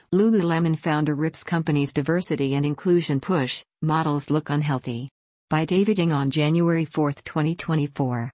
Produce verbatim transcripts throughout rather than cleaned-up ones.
Lululemon founder rips company's diversity and inclusion push, models look unhealthy. By David Ng on January fourth, twenty twenty-four.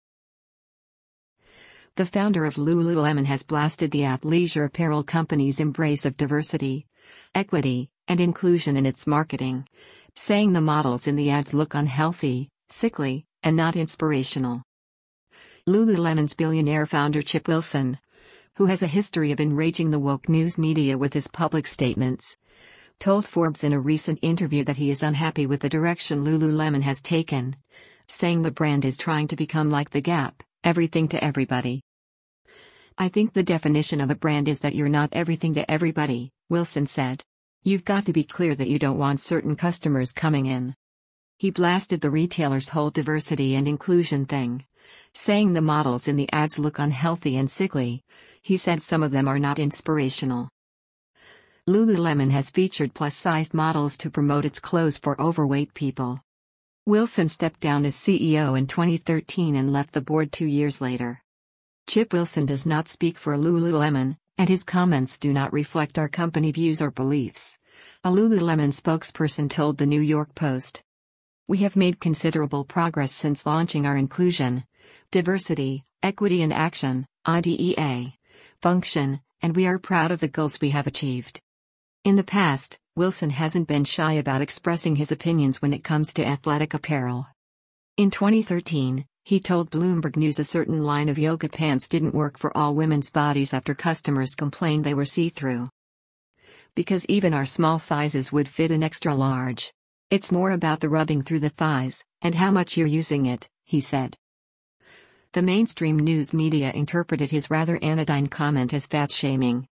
The founder of Lululemon has blasted the athleisure apparel company's embrace of diversity, equity, and inclusion in its marketing, saying the models in the ads look unhealthy, sickly, and not inspirational. Lululemon's billionaire founder Chip Wilson, who has a history of enraging the woke news media with his public statements, told Forbes in a recent interview that he is unhappy with the direction Lululemon has taken, saying the brand is trying to become like The Gap, everything to everybody. "I think the definition of a brand is that you're not everything to everybody," Wilson said. "You've got to be clear that you don't want certain customers coming in." He blasted the retailer's whole diversity and inclusion thing, saying the models in the ads look unhealthy and sickly. He said some of them are not inspirational. Lululemon has featured plus-sized models to promote its clothes for overweight people. Wilson stepped down as C E O in twenty thirteen and left the board two years later. Chip Wilson does not speak for Lululemon, and his comments do not reflect our company views or beliefs, a Lululemon spokesperson told the New York Post. "We have made considerable progress since launching our inclusion, diversity, equity and action (I D E A) function, and we are proud of the goals we have achieved." In the past, Wilson hasn't been shy about expressing his opinions when it comes to athletic apparel. In twenty thirteen, he told Bloomberg News a certain line of yoga pants didn't work for all women's bodies after customers complained they were see-through. "Because even our small sizes would fit an extra large. It's more about the rubbing through the thighs, and how much you're using it," he said. The mainstream news media interpreted his rather anodyne comment as fat-shaming.